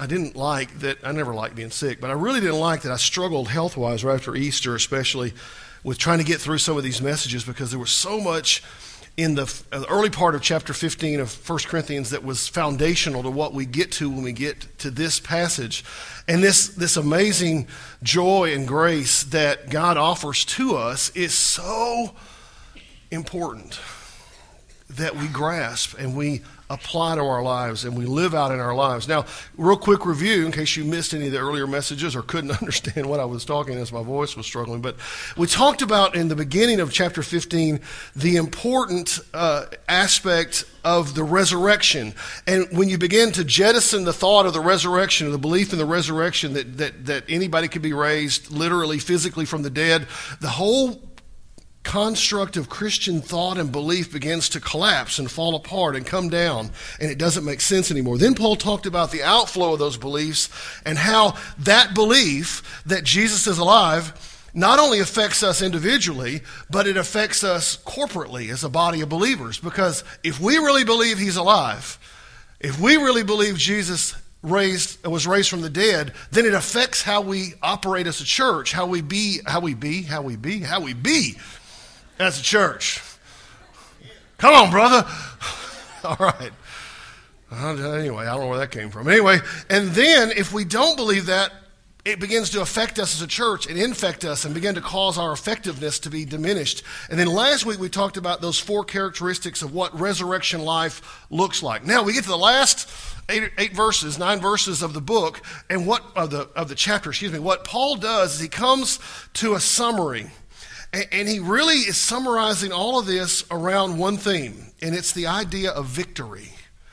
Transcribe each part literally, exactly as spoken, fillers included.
I didn't like that. I never liked being sick, but I really didn't like that I struggled health-wise right after Easter, especially with trying to get through some of these messages, because there was so much in the early part of chapter fifteen of First Corinthians that was foundational to what we get to when we get to this passage. And this, this amazing joy and grace that God offers to us is so important that we grasp and we apply to our lives and we live out in our lives. Now, real quick review in case you missed any of the earlier messages or couldn't understand what I was talking as my voice was struggling. But we talked about in the beginning of chapter fifteen the important uh, aspect of the resurrection. And when you begin to jettison the thought of the resurrection, or the belief in the resurrection that, that, that anybody could be raised literally, physically from the dead, the whole construct of Christian thought and belief begins to collapse and fall apart and come down, and it doesn't make sense anymore. Then Paul talked about the outflow of those beliefs and how that belief that Jesus is alive not only affects us individually, but it affects us corporately as a body of believers. Because if we really believe he's alive, if we really believe Jesus raised was raised from the dead, then it affects how we operate as a church, how we be, how we be, how we be, how we be as a church. Come on, brother. All right. Uh, anyway, I don't know where that came from. Anyway, and then if we don't believe that, it begins to affect us as a church and infect us and begin to cause our effectiveness to be diminished. And then last week we talked about those four characteristics of what resurrection life looks like. Now we get to the last eight, eight verses, nine verses of the book, and what of the of the chapter, excuse me. What Paul does is he comes to a summary. And he really is summarizing all of this around one theme, and it's the idea of victory.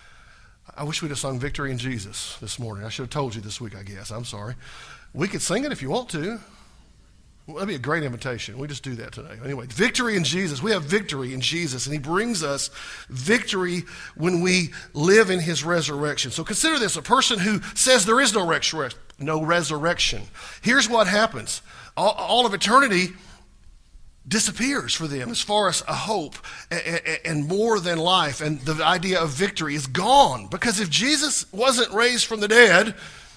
I wish we'd have sung Victory in Jesus this morning. I should have told you this week, I guess. I'm sorry. We could sing it if you want to. Well, that'd be a great invitation. We just do that today. Anyway, victory in Jesus. We have victory in Jesus, and he brings us victory when we live in his resurrection. So consider this, a person who says there is no, resur- no resurrection. Here's what happens. All, all of eternity disappears for them as far as a hope and more than life, and the idea of victory is gone, because if Jesus wasn't raised from the dead,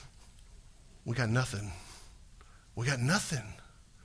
we got nothing. We got nothing.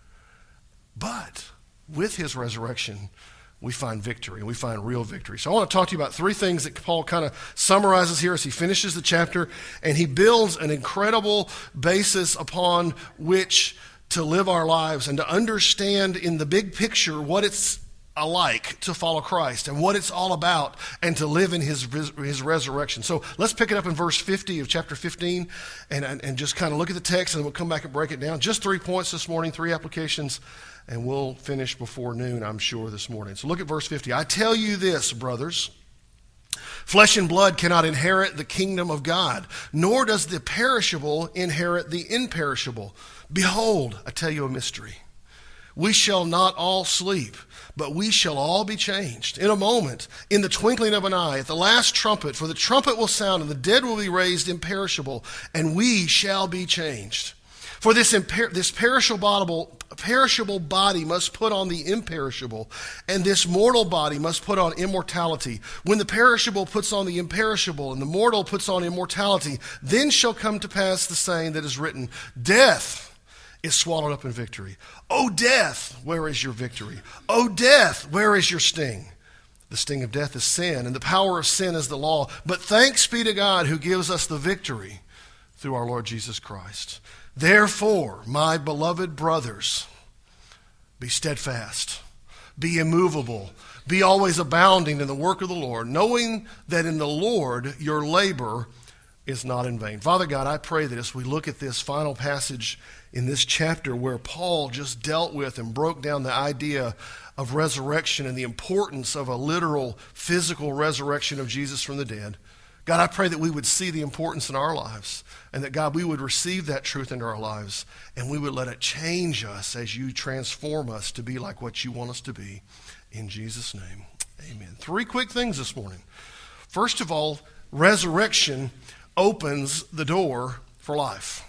But with his resurrection, we find victory, and we find real victory. So I want to talk to you about three things that Paul kind of summarizes here as he finishes the chapter, and he builds an incredible basis upon which to live our lives and to understand in the big picture what it's like to follow Christ and what it's all about, and to live in his his resurrection. So let's pick it up in verse fifty of chapter fifteen and, and, and just kind of look at the text, and we'll come back and break it down. Just three points this morning, three applications, and we'll finish before noon, I'm sure, this morning. So look at verse fifty. I tell you this, brothers, flesh and blood cannot inherit the kingdom of God, nor does the perishable inherit the imperishable. Behold, I tell you a mystery. We shall not all sleep, but we shall all be changed in a moment, in the twinkling of an eye, at the last trumpet. For the trumpet will sound, and the dead will be raised imperishable, and we shall be changed. For this, imper- this perishable body, perishable body must put on the imperishable, and this mortal body must put on immortality. When the perishable puts on the imperishable, and the mortal puts on immortality, then shall come to pass the saying that is written, Death is swallowed up in victory. O death, where is your victory? O death, where is your sting? The sting of death is sin, and the power of sin is the law. But thanks be to God who gives us the victory through our Lord Jesus Christ. Therefore, my beloved brothers, be steadfast, be immovable, be always abounding in the work of the Lord, knowing that in the Lord your labor is not in vain. Father God, I pray that as we look at this final passage in this chapter where Paul just dealt with and broke down the idea of resurrection and the importance of a literal physical resurrection of Jesus from the dead, God, I pray that we would see the importance in our lives, and that, God, we would receive that truth into our lives, and we would let it change us as you transform us to be like what you want us to be. In Jesus' name, amen. Three quick things this morning. First of all, resurrection opens the door for life.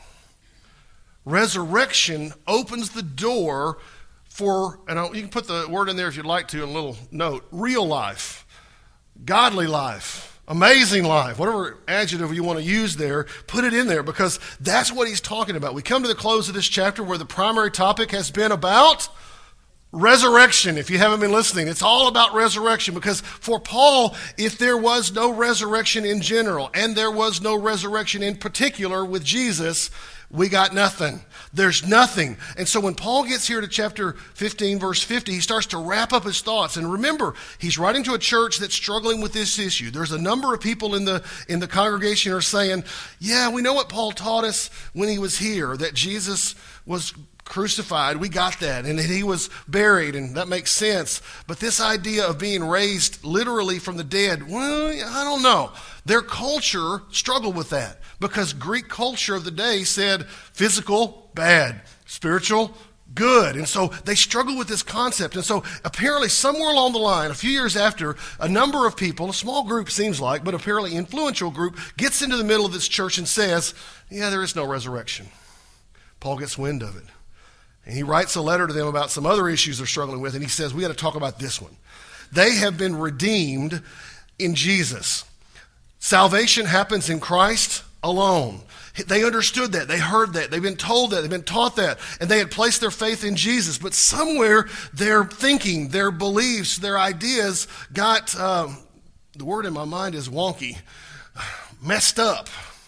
Resurrection opens the door for, and you can put the word in there if you'd like to in a little note, real life, godly life, amazing life, whatever adjective you want to use there, put it in there because that's what he's talking about. We come to the close of this chapter where the primary topic has been about resurrection. If you haven't been listening, it's all about resurrection because for Paul, if there was no resurrection in general and there was no resurrection in particular with Jesus, we got nothing. There's nothing. And so when Paul gets here to chapter fifteen, verse fifty, he starts to wrap up his thoughts. And remember, he's writing to a church that's struggling with this issue. There's a number of people in the in the congregation who are saying, yeah, we know what Paul taught us when he was here, that Jesus was crucified. We got that. And that he was buried, and that makes sense. But this idea of being raised literally from the dead, well, I don't know. Their culture struggled with that because Greek culture of the day said physical, bad, spiritual, good. And so they struggled with this concept. And so apparently somewhere along the line, a few years after, a number of people, a small group seems like, but apparently influential group, gets into the middle of this church and says, yeah, there is no resurrection. Paul gets wind of it. And he writes a letter to them about some other issues they're struggling with, and he says, we got to talk about this one. They have been redeemed in Jesus. Salvation happens in Christ alone. They understood that. They heard that. They've been told that. They've been taught that. And they had placed their faith in Jesus. But somewhere their thinking, their beliefs, their ideas got, um, the word in my mind is wonky, messed up.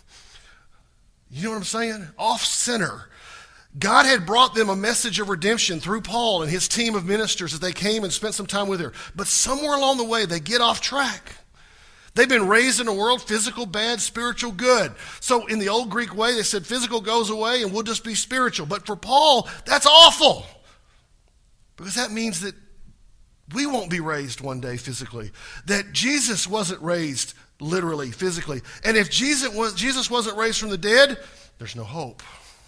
You know what I'm saying? Off center. God had brought them a message of redemption through Paul and his team of ministers as they came and spent some time with her. But somewhere along the way, they get off track. They've been raised in a world, physical, bad, spiritual, good. So in the old Greek way, they said physical goes away and we'll just be spiritual. But for Paul, that's awful. Because that means that we won't be raised one day physically. That Jesus wasn't raised literally, physically. And if Jesus was, Jesus wasn't raised from the dead, there's no hope.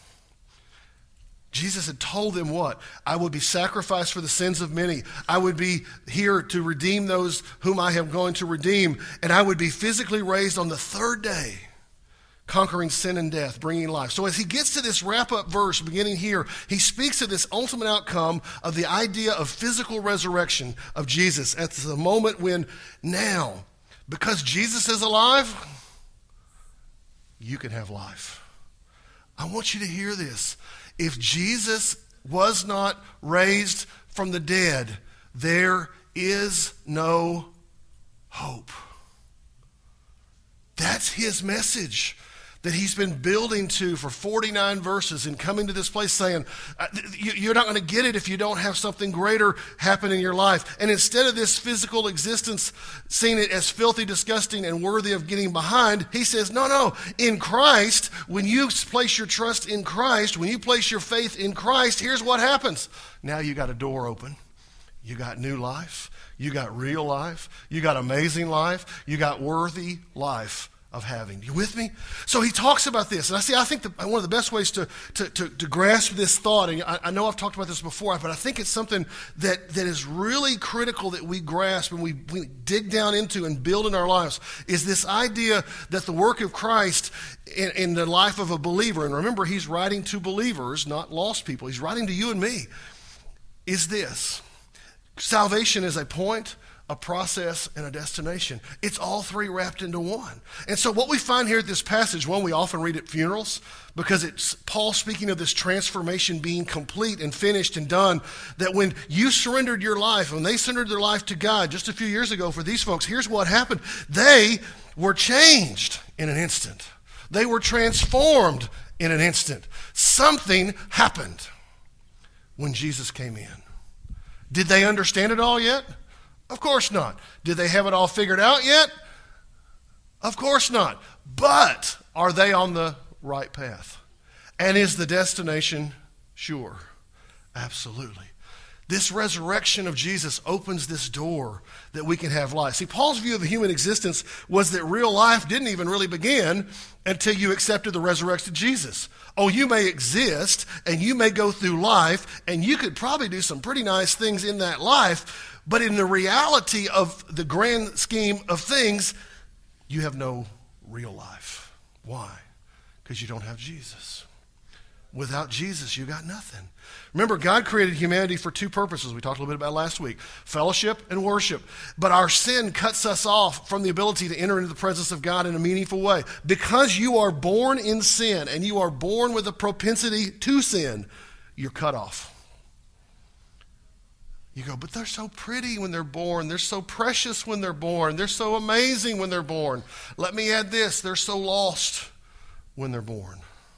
Jesus had told them what? I would be sacrificed for the sins of many. I would be here to redeem those whom I am going to redeem. And I would be physically raised on the third day, conquering sin and death, bringing life. So as he gets to this wrap-up verse beginning here, he speaks of this ultimate outcome of the idea of physical resurrection of Jesus at the moment when now, because Jesus is alive, you can have life. I want you to hear this. If Jesus was not raised from the dead, there is no hope. That's his message that he's been building to for forty-nine verses and coming to this place saying, you're not going to get it if you don't have something greater happen in your life. And instead of this physical existence, seeing it as filthy, disgusting, and worthy of getting behind, he says, no, no, in Christ, when you place your trust in Christ, when you place your faith in Christ, here's what happens. Now you got a door open. You got new life. You got real life. You got amazing life. You got worthy life of having. You with me? So he talks about this. And I see, I think the, one of the best ways to, to, to, to grasp this thought, and I, I know I've talked about this before, but I think it's something that, that is really critical that we grasp and we, we dig down into and build in our lives, is this idea that the work of Christ in, in the life of a believer, and remember, he's writing to believers, not lost people. He's writing to you and me, is this. Salvation is a point, a process, and a destination. It's all three wrapped into one. And so what we find here at this passage, one, we often read at funerals because it's Paul speaking of this transformation being complete and finished and done, that when you surrendered your life, when they surrendered their life to God just a few years ago for these folks, here's what happened. They were changed in an instant. They were transformed in an instant. Something happened when Jesus came in. Did they understand it all yet? Of course not. Did they have it all figured out yet? Of course not. But are they on the right path? And is the destination sure? Absolutely. This resurrection of Jesus opens this door that we can have life. See, Paul's view of the human existence was that real life didn't even really begin until you accepted the resurrected Jesus. Oh, you may exist and you may go through life and you could probably do some pretty nice things in that life, but in the reality of the grand scheme of things, you have no real life. Why? Because you don't have Jesus. Without Jesus, you got nothing. Remember, God created humanity for two purposes. We talked a little bit about last week. Fellowship and worship. But our sin cuts us off from the ability to enter into the presence of God in a meaningful way. Because you are born in sin and you are born with a propensity to sin, you're cut off. You go, but they're so pretty when they're born. They're so precious when they're born. They're so amazing when they're born. Let me add this. They're so lost when they're born.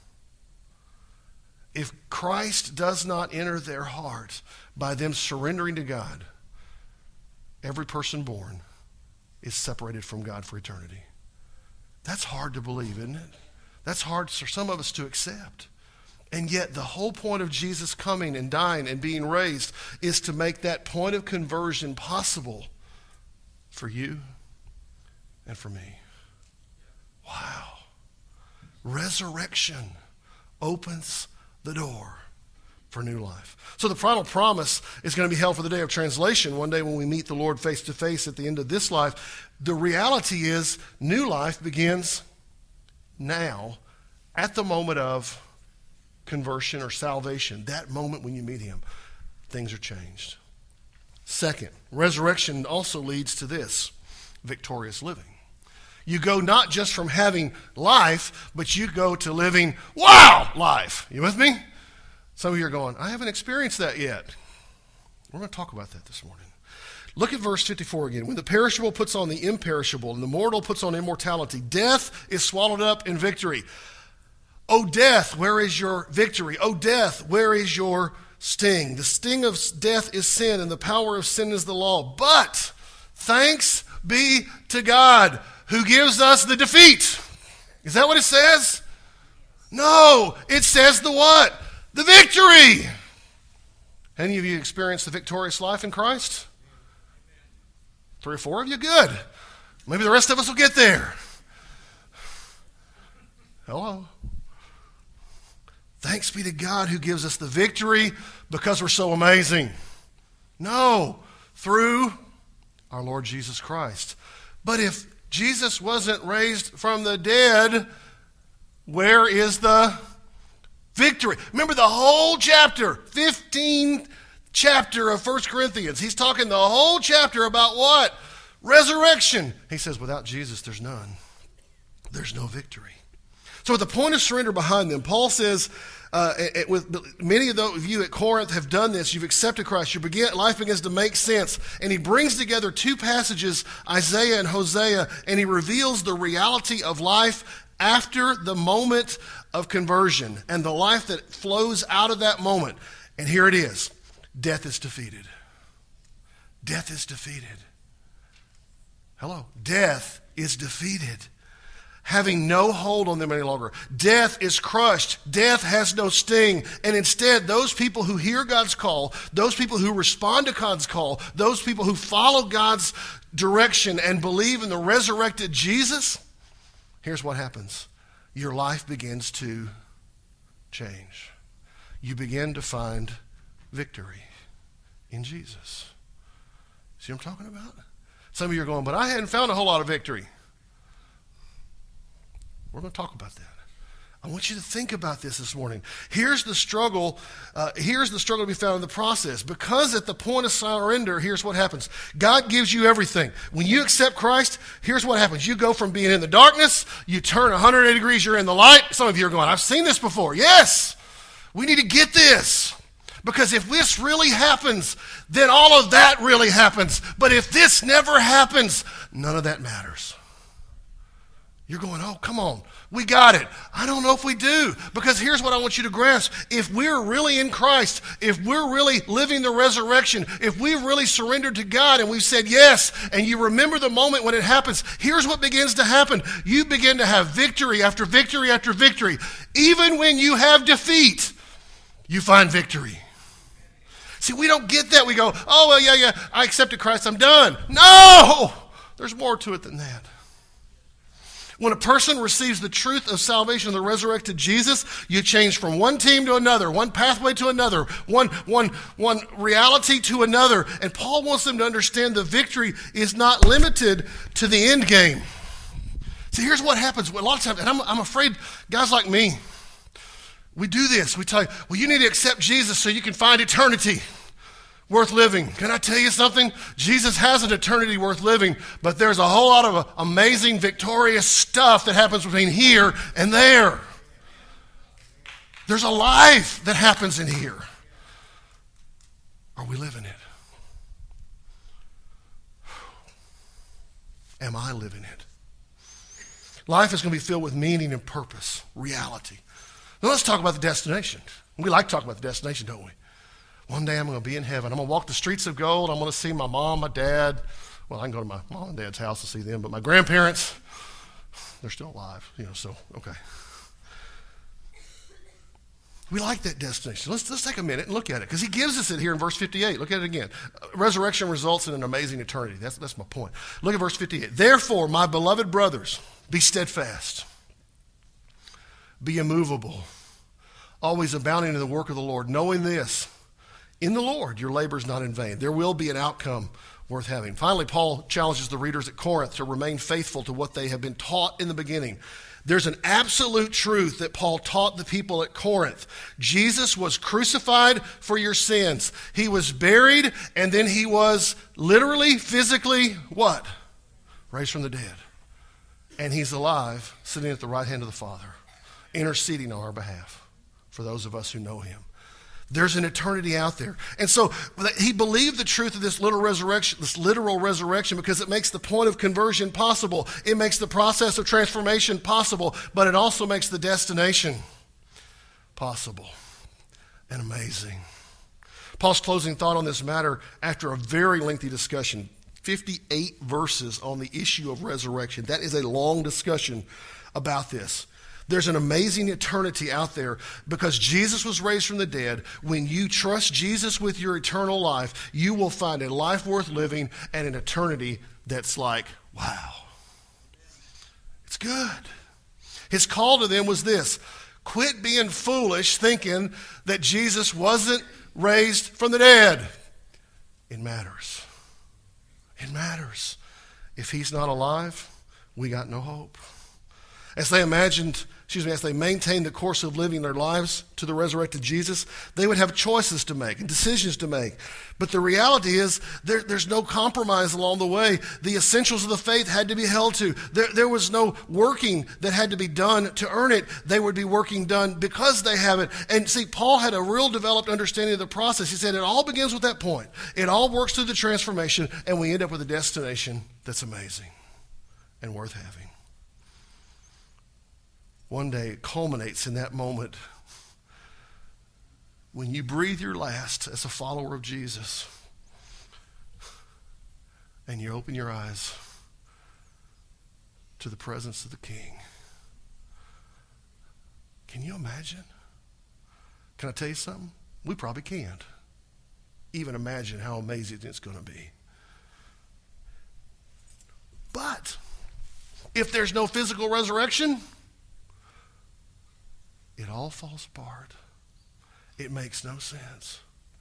If Christ does not enter their heart by them surrendering to God, every person born is separated from God for eternity. That's hard to believe, isn't it? That's hard for some of us to accept. And yet the whole point of Jesus coming and dying and being raised is to make that point of conversion possible for you and for me. Wow. Resurrection opens the door for new life. So the final promise is going to be held for the day of translation, one day when we meet the Lord face to face at the end of this life. The reality is new life begins now at the moment of conversion or salvation, that moment when you meet him. Things are changed. Second, resurrection also leads to this, victorious living. You go not just from having life, but you go to living, wow, life. You with me? Some of you are going, I haven't experienced that yet. We're going to talk about that this morning. Look at verse fifty-four again. When the perishable puts on the imperishable and the mortal puts on immortality, death is swallowed up in victory. O death, where is your victory? O death, where is your sting? The sting of death is sin, and the power of sin is the law. But thanks be to God, who gives us the defeat. Is that what it says? No, it says the what? The victory. Any of you experienced the victorious life in Christ? Three or four of you? Good. Maybe the rest of us will get there. Hello. Thanks be to God who gives us the victory because we're so amazing. No, through our Lord Jesus Christ. But if Jesus wasn't raised from the dead, where is the victory? Remember the whole chapter, fifteenth chapter of First Corinthians. He's talking the whole chapter about what? Resurrection. He says, without Jesus, there's none. There's no victory. So at the point of surrender behind them, Paul says, uh, it, with many of those of you at Corinth have done this. You've accepted Christ. Your begin, life begins to make sense. And he brings together two passages, Isaiah and Hosea, and he reveals the reality of life after the moment of conversion and the life that flows out of that moment. And here it is. Death is defeated. Death is defeated. Hello. Death is defeated, having no hold on them any longer. Death is crushed. Death has no sting. And instead, those people who hear God's call, those people who respond to God's call, those people who follow God's direction and believe in the resurrected Jesus, here's what happens. Your life begins to change. You begin to find victory in Jesus. See what I'm talking about? Some of you are going, but I hadn't found a whole lot of victory. We're going to talk about that. I want you to think about this this morning. Here's the struggle. Uh, here's the struggle to be found in the process. Because at the point of surrender, here's what happens. God gives you everything. When you accept Christ, here's what happens. You go from being in the darkness, you turn one hundred eighty degrees, you're in the light. Some of you are going, I've seen this before. Yes, we need to get this. Because if this really happens, then all of that really happens. But if this never happens, none of that matters. You're going, oh, come on. We got it. I don't know if we do. Because here's what I want you to grasp. If we're really in Christ, if we're really living the resurrection, if we've really surrendered to God and we've said yes, and you remember the moment when it happens, here's what begins to happen. You begin to have victory after victory after victory. Even when you have defeat, you find victory. See, we don't get that. We go, oh, well, yeah, yeah, I accepted Christ, I'm done. No! There's more to it than that. When a person receives the truth of salvation of the resurrected Jesus, you change from one team to another, one pathway to another, one, one, one reality to another. And Paul wants them to understand the victory is not limited to the end game. See, here's what happens. A lot of times, and I'm, I'm afraid guys like me, We do this. We tell you, well, you need to accept Jesus so you can find eternity worth living. Can I tell you something? Jesus has an eternity worth living, but there's a whole lot of amazing, victorious stuff that happens between here and there. There's a life that happens in here. Are we living it? Am I living it? Life is going to be filled with meaning and purpose, reality. Now let's talk about the destination. We like talking about the destination, don't we? One day I'm going to be in heaven. I'm going to walk the streets of gold. I'm going to see my mom, my dad. Well, I can go to my mom and dad's house to see them, but my grandparents, they're still alive, you know, so, okay. We like that destination. Let's, let's take a minute and look at it, because he gives us it here in verse fifty-eight. Look at it again. Uh, resurrection results in an amazing eternity. That's, that's my point. Look at verse fifty-eight. Therefore, my beloved brothers, be steadfast, be immovable, always abounding in the work of the Lord, knowing this, in the Lord your labor is not in vain. There will be an outcome worth having. Finally, Paul challenges the readers at Corinth to remain faithful to what they have been taught in the beginning. There's an absolute truth that Paul taught the people at Corinth. Jesus was crucified for your sins. He was buried, and then he was literally, physically, what? Raised from the dead. And he's alive, sitting at the right hand of the Father, interceding on our behalf for those of us who know him. There's an eternity out there. And so he believed the truth of this literal resurrection, this literal resurrection, because it makes the point of conversion possible. It makes the process of transformation possible, but it also makes the destination possible and amazing. Paul's closing thought on this matter, after a very lengthy discussion, fifty-eight verses on the issue of resurrection. That is a long discussion about this. There's an amazing eternity out there because Jesus was raised from the dead. When you trust Jesus with your eternal life, you will find a life worth living and an eternity that's like, wow. It's good. His call to them was this: quit being foolish thinking that Jesus wasn't raised from the dead. It matters. It matters. If he's not alive, we got no hope. As they imagined, excuse me, as they maintained the course of living their lives to the resurrected Jesus, they would have choices to make and decisions to make. But the reality is there, there's no compromise along the way. The essentials of the faith had to be held to. There, there was no working that had to be done to earn it. They would be working done because they have it. And see, Paul had a real developed understanding of the process. He said it all begins with that point. It all works through the transformation, and we end up with a destination that's amazing and worth having. One day it culminates in that moment when you breathe your last as a follower of Jesus and you open your eyes to the presence of the King. Can you imagine? Can I tell you something? We probably can't even imagine how amazing it's going to be. But if there's no physical resurrection, it all falls apart. It makes no sense.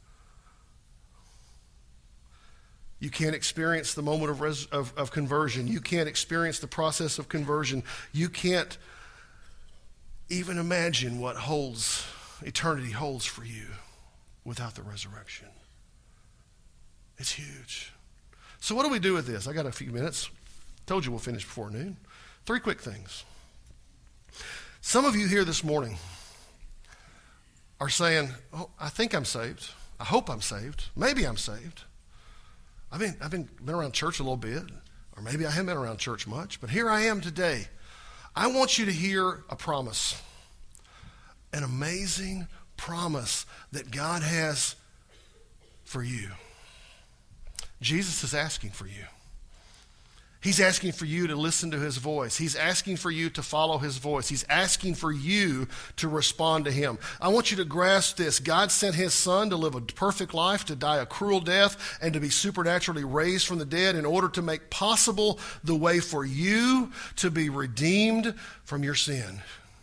You can't experience the moment of, res- of, of conversion. You can't experience the process of conversion. You can't even imagine what holds, eternity holds for you without the resurrection. It's huge. So what do we do with this? I got a few minutes. Told you we'll finish before noon. Three quick things. Some of you here this morning are saying, oh, I think I'm saved. I hope I'm saved. Maybe I'm saved. I've been, I've been, been around church a little bit, or maybe I haven't been around church much, but here I am today. I want you to hear a promise, an amazing promise that God has for you. Jesus is asking for you. He's asking for you to listen to his voice. He's asking for you to follow his voice. He's asking for you to respond to him. I want you to grasp this. God sent his son to live a perfect life, to die a cruel death, and to be supernaturally raised from the dead in order to make possible the way for you to be redeemed from your sin.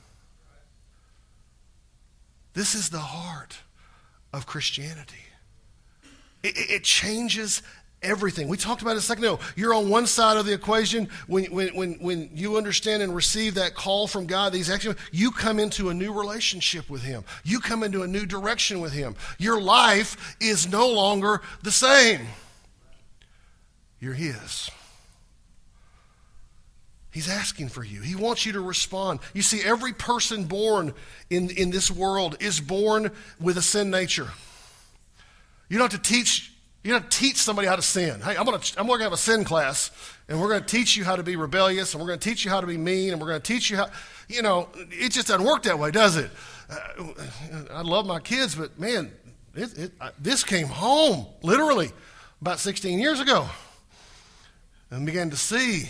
This is the heart of Christianity. It, it changes everything. We talked about it a second ago. You're on one side of the equation. When, when, when, when you understand and receive that call from God, these actions, you come into a new relationship with him. You come into a new direction with him. Your life is no longer the same. You're his. He's asking for you. He wants you to respond. You see, every person born in, in this world is born with a sin nature. You don't have to teach, you don't have to teach somebody how to sin. Hey, I'm going to I'm going to have a sin class, and we're going to teach you how to be rebellious, and we're going to teach you how to be mean, and we're going to teach you how, you know, it just doesn't work that way, does it? Uh, I love my kids, but man, it, it, I, this came home, literally, about sixteen years ago, and began to see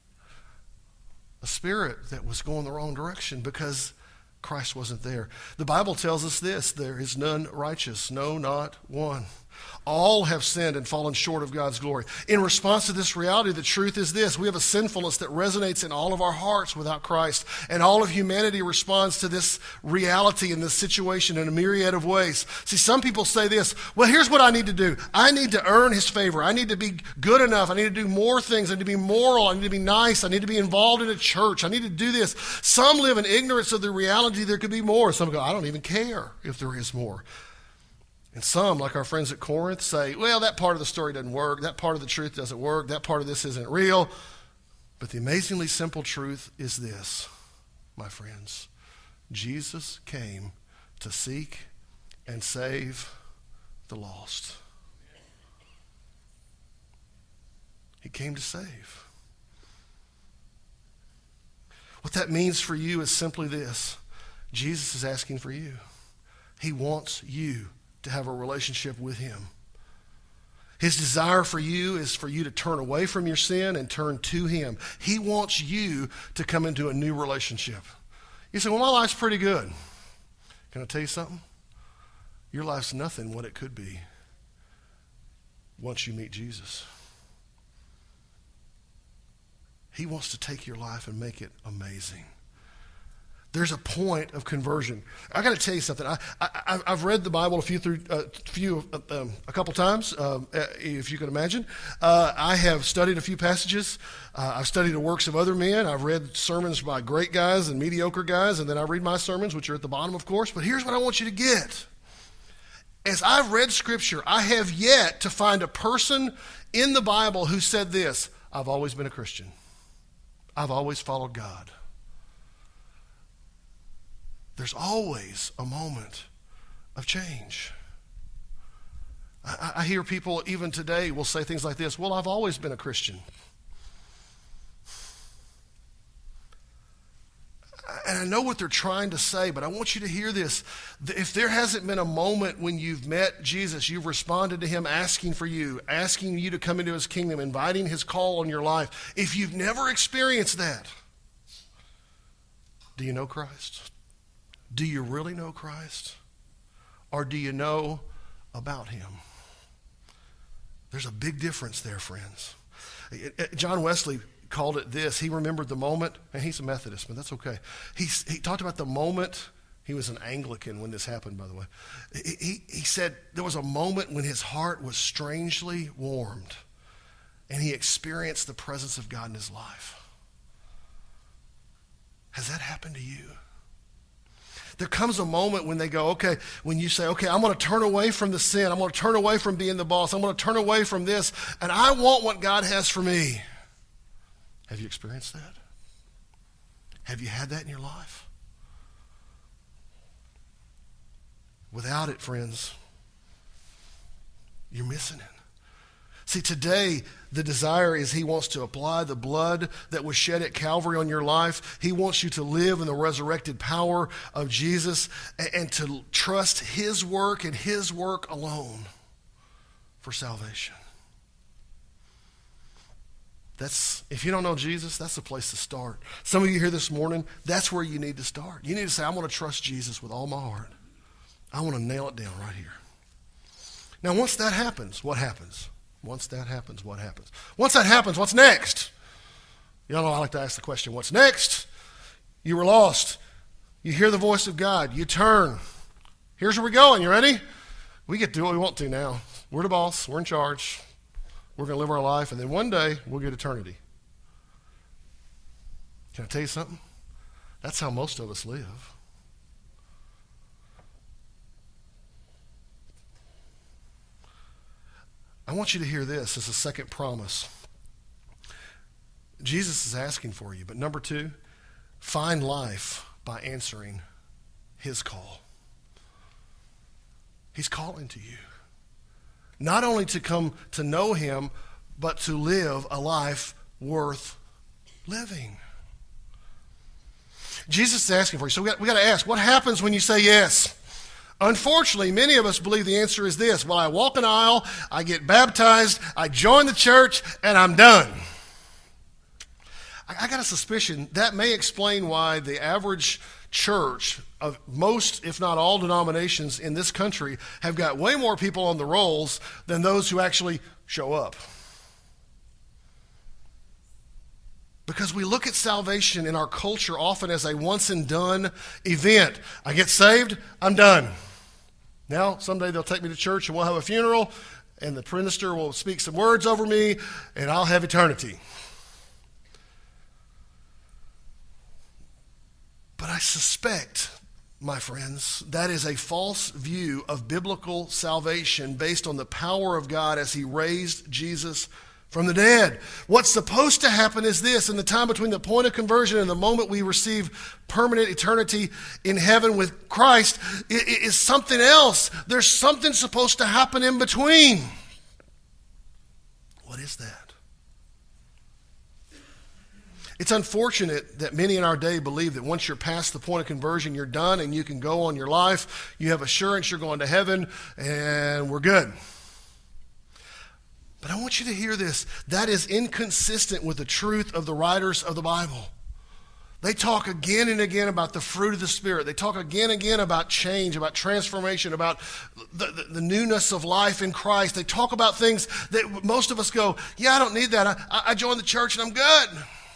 a spirit that was going the wrong direction because Christ wasn't there. The Bible tells us this: there is none righteous, no, not one. All have sinned and fallen short of God's glory. In response to this reality, the truth is this: we have a sinfulness that resonates in all of our hearts without Christ. And all of humanity responds to this reality and this situation in a myriad of ways. See, some people say this: well, here's what I need to do. I need to earn his favor. I need to be good enough. I need to do more things. I need to be moral. I need to be nice. I need to be involved in a church. I need to do this. Some live in ignorance of the reality there could be more. Some go, I don't even care if there is more. And some, like our friends at Corinth, say, well, that part of the story doesn't work. That part of the truth doesn't work. That part of this isn't real. But the amazingly simple truth is this, my friends. Jesus came to seek and save the lost. He came to save. What that means for you is simply this: Jesus is asking for you. He wants you to have a relationship with him. His desire for you is for you to turn away from your sin and turn to him. He wants you to come into a new relationship. You say, well, my life's pretty good. Can I tell you something? Your life's nothing what it could be once you meet Jesus. He wants to take your life and make it amazing. There's a point of conversion. I got to tell you something. I, I, I've read the Bible a few through uh, few um, a couple times, um, if you can imagine. Uh, I have studied a few passages. Uh, I've studied the works of other men. I've read sermons by great guys and mediocre guys, and then I read my sermons, which are at the bottom, of course. But here's what I want you to get. As I've read Scripture, I have yet to find a person in the Bible who said this: I've always been a Christian. I've always followed God. There's always a moment of change. I, I hear people even today will say things like this: well, I've always been a Christian. And I know what they're trying to say, but I want you to hear this. If there hasn't been a moment when you've met Jesus, you've responded to him asking for you, asking you to come into his kingdom, inviting his call on your life, if you've never experienced that, do you know Christ? Do you really know Christ? Or do you know about him? There's a big difference there, friends. John Wesley called it this. He remembered the moment, and he's a Methodist, but that's okay. He, he talked about the moment. He was an Anglican when this happened, by the way. He, he, he said there was a moment when his heart was strangely warmed, and he experienced the presence of God in his life. Has that happened to you? There comes a moment when they go, okay, when you say, okay, I'm going to turn away from the sin. I'm going to turn away from being the boss. I'm going to turn away from this, and I want what God has for me. Have you experienced that? Have you had that in your life? Without it, friends, you're missing it. See, today, the desire is he wants to apply the blood that was shed at Calvary on your life. He wants you to live in the resurrected power of Jesus and, and to trust his work and his work alone for salvation. That's, if you don't know Jesus, that's the place to start. Some of you here this morning, that's where you need to start. You need to say, I'm going to trust Jesus with all my heart. I want to nail it down right here. Now, once that happens, what happens? Once that happens, what happens? Once that happens, what's next? Y'all know I like to ask the question, what's next? You were lost. You hear the voice of God. You turn. Here's where we're going. You ready? We get to do what we want to now. We're the boss. We're in charge. We're going to live our life, and then one day we'll get eternity. Can I tell you something? That's how most of us live. I want you to hear this as a second promise. Jesus is asking for you, but number two, find life by answering his call. He's calling to you. Not only to come to know him, but to live a life worth living. Jesus is asking for you. So we got, we got to ask, what happens when you say yes? Unfortunately, many of us believe the answer is this. Well, I walk an aisle, I get baptized, I join the church, and I'm done. I, I got a suspicion that may explain why the average church of most, if not all, denominations in this country have got way more people on the rolls than those who actually show up. Because we look at salvation in our culture often as a once and done event. I get saved, I'm done. Now, someday they'll take me to church and we'll have a funeral, and the minister will speak some words over me, and I'll have eternity. But I suspect, my friends, that is a false view of biblical salvation based on the power of God as he raised Jesus from the dead. What's supposed to happen is this: in the time between the point of conversion and the moment we receive permanent eternity in heaven with Christ, it, it is something else. There's something supposed to happen in between. What is that? It's unfortunate that many in our day believe that once you're past the point of conversion, you're done and you can go on your life. You have assurance you're going to heaven and we're good. But I want you to hear this. That is inconsistent with the truth of the writers of the Bible. They talk again and again about the fruit of the Spirit. They talk again and again about change, about transformation, about the, the, the newness of life in Christ. They talk about things that most of us go, yeah, I don't need that. I, I joined the church and I'm good.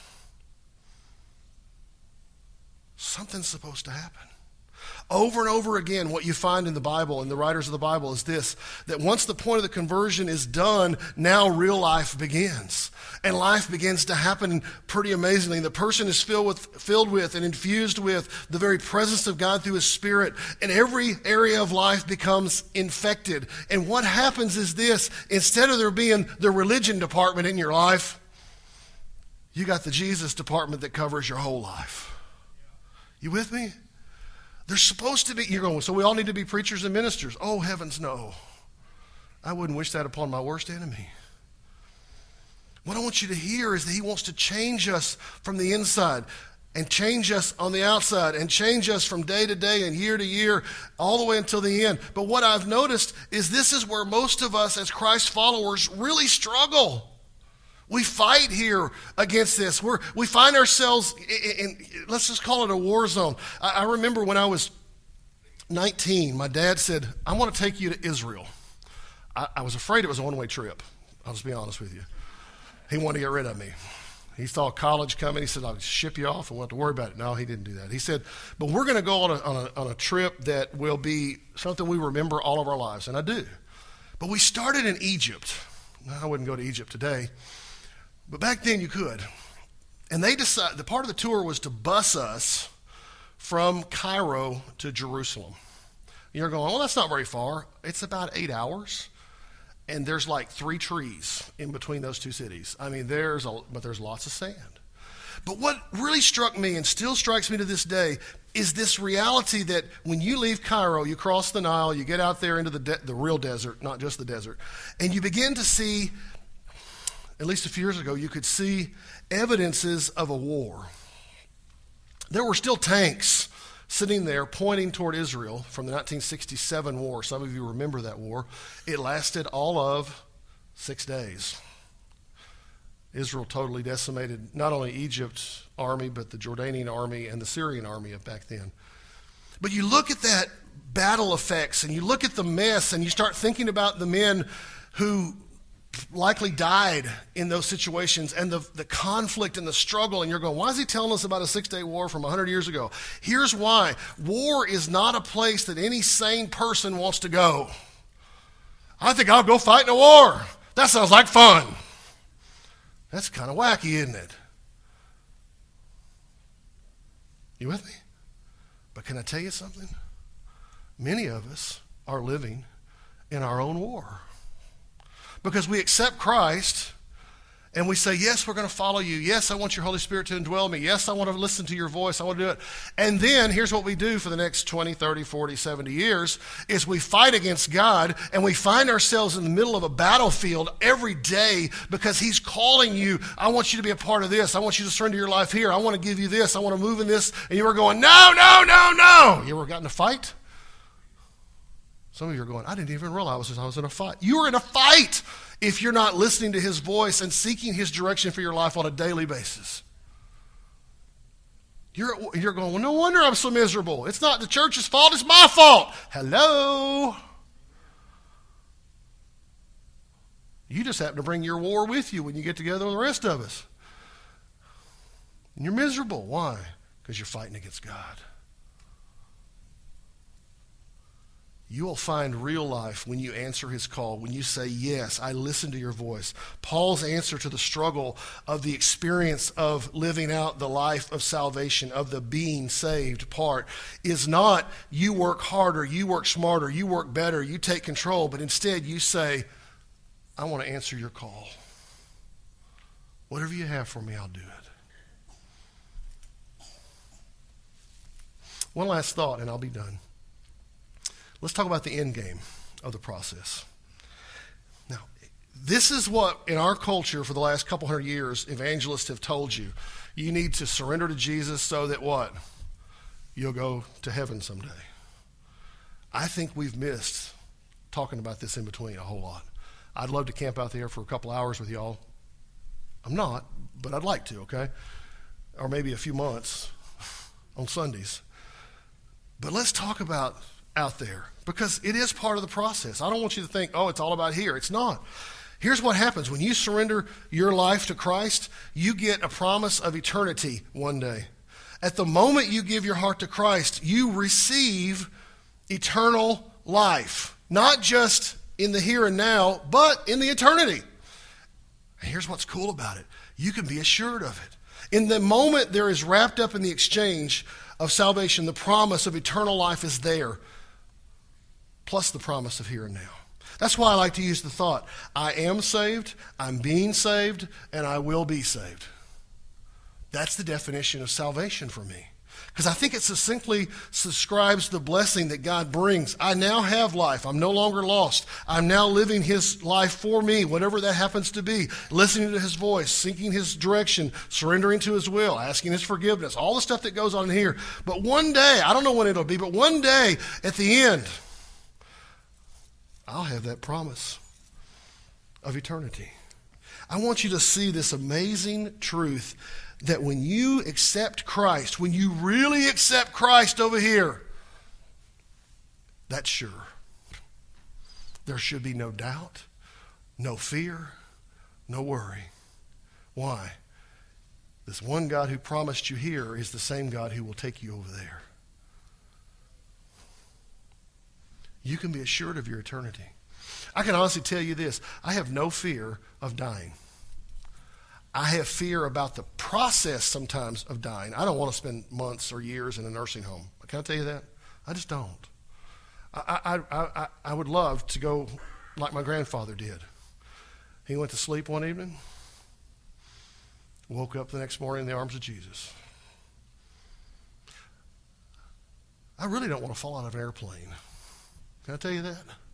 Something's supposed to happen. Over and over again, what you find in the Bible and the writers of the Bible is this: that once the point of the conversion is done, now real life begins. And life begins to happen pretty amazingly. The person is filled with, filled with and infused with the very presence of God through his Spirit. And every area of life becomes infected. And what happens is this: instead of there being the religion department in your life, you got the Jesus department that covers your whole life. You with me? There's supposed to be, you're going, so we all need to be preachers and ministers. Oh, heavens no. I wouldn't wish that upon my worst enemy. What I want you to hear is that he wants to change us from the inside and change us on the outside and change us from day to day and year to year all the way until the end. But what I've noticed is this is where most of us as Christ followers really struggle. We fight here against this. We're, we find ourselves in, in, let's just call it a war zone. I, I remember when I was nineteen, my dad said, I want to take you to Israel. I, I was afraid it was a one-way trip. I'll just be honest with you. He wanted to get rid of me. He saw college coming. He said, I'll ship you off and won't have to worry about it. No, he didn't do that. He said, but we're going to go on a, on, a, on a trip that will be something we remember all of our lives. And I do. But we started in Egypt. I wouldn't go to Egypt today. But back then you could. And they decided, the part of the tour was to bus us from Cairo to Jerusalem. You're going, well, that's not very far. It's about eight hours. And there's like three trees in between those two cities. I mean, there's a, but there's lots of sand. But what really struck me and still strikes me to this day is this reality that when you leave Cairo, you cross the Nile, you get out there into the de- the real desert, not just the desert, and you begin to see, at least a few years ago, you could see evidences of a war. There were still tanks sitting there pointing toward Israel from the nineteen sixty-seven war. Some of you remember that war. It lasted all of six days. Israel totally decimated not only Egypt's army, but the Jordanian army and the Syrian army of back then. But you look at that battle effects and you look at the mess and you start thinking about the men who likely died in those situations and the, the conflict and the struggle, and you're going, why is he telling us about a six-day war from one hundred years ago? Here's why. War is not a place that any sane person wants to go. I think I'll go fight in a war. That sounds like fun. That's kind of wacky, isn't it? You with me? But can I tell you something? Many of us are living in our own war. Because we accept Christ and we say, yes, we're going to follow you. Yes, I want your Holy Spirit to indwell me. Yes, I want to listen to your voice. I want to do it. And then here's what we do for the next twenty, thirty, forty, seventy years is we fight against God, and we find ourselves in the middle of a battlefield every day because he's calling you. I want you to be a part of this. I want you to surrender your life here. I want to give you this. I want to move in this. And you were going, no, no, no, no. You ever gotten in a fight? Some of you are going, I didn't even realize I was in a fight. You were in a fight if you're not listening to his voice and seeking his direction for your life on a daily basis. You're, you're going, well, no wonder I'm so miserable. It's not the church's fault, it's my fault. Hello? You just happen to bring your war with you when you get together with the rest of us. And you're miserable. Why? Because you're fighting against God. You will find real life when you answer his call, when you say, yes, I listen to your voice. Paul's answer to the struggle of the experience of living out the life of salvation, of the being saved part, is not you work harder, you work smarter, you work better, you take control, but instead you say, I want to answer your call. Whatever you have for me, I'll do it. One last thought, and I'll be done. Let's talk about the end game of the process. Now, this is what, in our culture for the last couple hundred years, evangelists have told you. You need to surrender to Jesus so that what? You'll go to heaven someday. I think we've missed talking about this in between a whole lot. I'd love to camp out there for a couple hours with y'all. I'm not, but I'd like to, okay? Or maybe a few months on Sundays. But let's talk about out there, because it is part of the process. I don't want you to think, oh, it's all about here. It's not. Here's what happens. When you surrender your life to Christ, you get a promise of eternity one day. At the moment you give your heart to Christ, you receive eternal life, not just in the here and now, but in the eternity. And here's what's cool about it. You can be assured of it. In the moment there is wrapped up in the exchange of salvation, the promise of eternal life is there, plus the promise of here and now. That's why I like to use the thought, I am saved, I'm being saved, and I will be saved. That's the definition of salvation for me. Because I think it succinctly describes the blessing that God brings. I now have life. I'm no longer lost. I'm now living his life for me, whatever that happens to be. Listening to his voice, seeking his direction, surrendering to his will, asking his forgiveness, all the stuff that goes on in here. But one day, I don't know when it'll be, but one day at the end, I'll have that promise of eternity. I want you to see this amazing truth that when you accept Christ, when you really accept Christ over here, that's sure. There should be no doubt, no fear, no worry. Why? This one God who promised you here is the same God who will take you over there. You can be assured of your eternity. I can honestly tell you this. I have no fear of dying. I have fear about the process sometimes of dying. I don't want to spend months or years in a nursing home. Can I tell you that? I just don't. I, I, I, I would love to go like my grandfather did. He went to sleep one evening, woke up the next morning in the arms of Jesus. I really don't want to fall out of an airplane. Can I tell you that?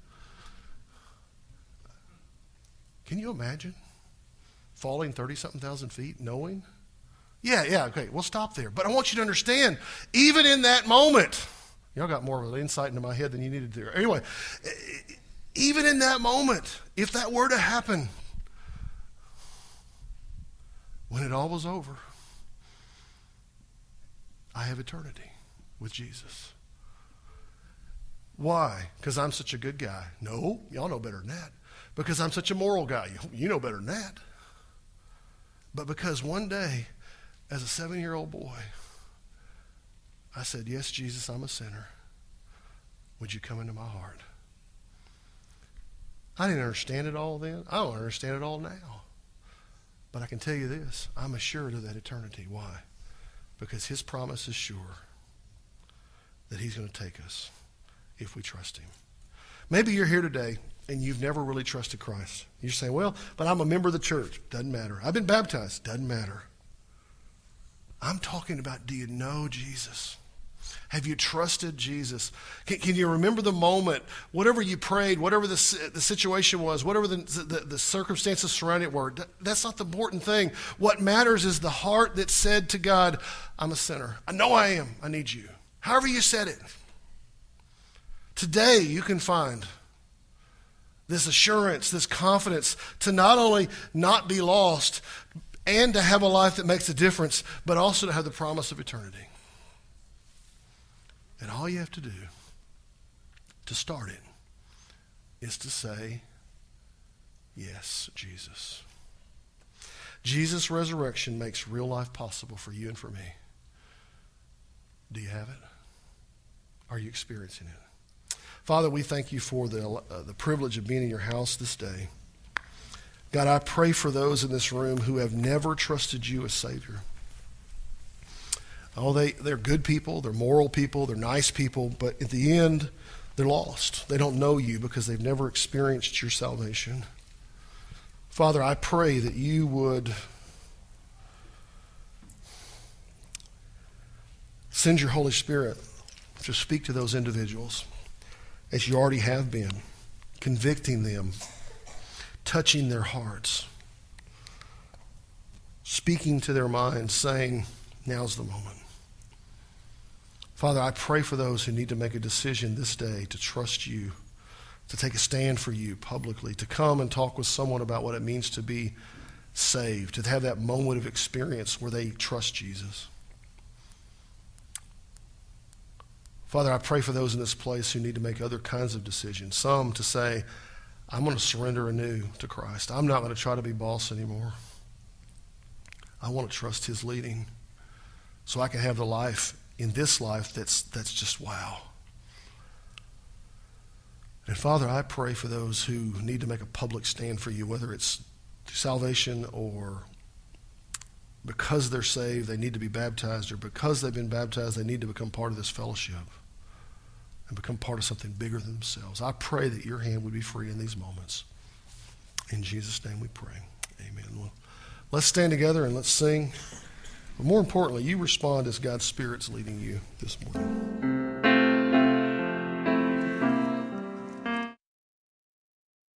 Can you imagine falling thirty-something thousand feet knowing? Yeah, yeah, okay, we'll stop there. But I want you to understand, even in that moment, y'all got more of an insight into my head than you needed there. Anyway, even in that moment, if that were to happen, when it all was over, I have eternity with Jesus. Why? Because I'm such a good guy? No, y'all know better than that. Because I'm such a moral guy? You know better than that. But because one day, as a seven-year-old boy, I said, yes, Jesus, I'm a sinner. Would you come into my heart? I didn't understand it all then. I don't understand it all now. But I can tell you this, I'm assured of that eternity. Why? Because his promise is sure that he's going to take us if we trust him. Maybe you're here today and you've never really trusted Christ. You're saying, well, but I'm a member of the church. Doesn't matter. I've been baptized. Doesn't matter. I'm talking about, do you know Jesus? Have you trusted Jesus? Can, can you remember the moment, whatever you prayed, whatever the, the situation was, whatever the, the, the circumstances surrounding it were? That's not the important thing. What matters is the heart that said to God, I'm a sinner. I know I am. I need you. However you said it. Today you can find this assurance, this confidence to not only not be lost and to have a life that makes a difference, but also to have the promise of eternity. And all you have to do to start it is to say, yes, Jesus. Jesus' resurrection makes real life possible for you and for me. Do you have it? Are you experiencing it? Father, we thank you for the, uh, the privilege of being in your house this day. God, I pray for those in this room who have never trusted you as Savior. Oh, they, they're good people, they're moral people, they're nice people, but at the end, they're lost. They don't know you because they've never experienced your salvation. Father, I pray that you would send your Holy Spirit to speak to those individuals as you already have been, convicting them, touching their hearts, speaking to their minds, saying, now's the moment. Father, I pray for those who need to make a decision this day to trust you, to take a stand for you publicly, to come and talk with someone about what it means to be saved, to have that moment of experience where they trust Jesus. Father, I pray for those in this place who need to make other kinds of decisions. Some to say, I'm going to surrender anew to Christ. I'm not going to try to be boss anymore. I want to trust his leading so I can have the life in this life that's that's just wow. And Father, I pray for those who need to make a public stand for you, whether it's through salvation or because they're saved, they need to be baptized, or because they've been baptized, they need to become part of this fellowship and become part of something bigger than themselves. I pray that your hand would be free in these moments. In Jesus' name we pray. Amen. Well, let's stand together and let's sing. But more importantly, you respond as God's Spirit's leading you this morning.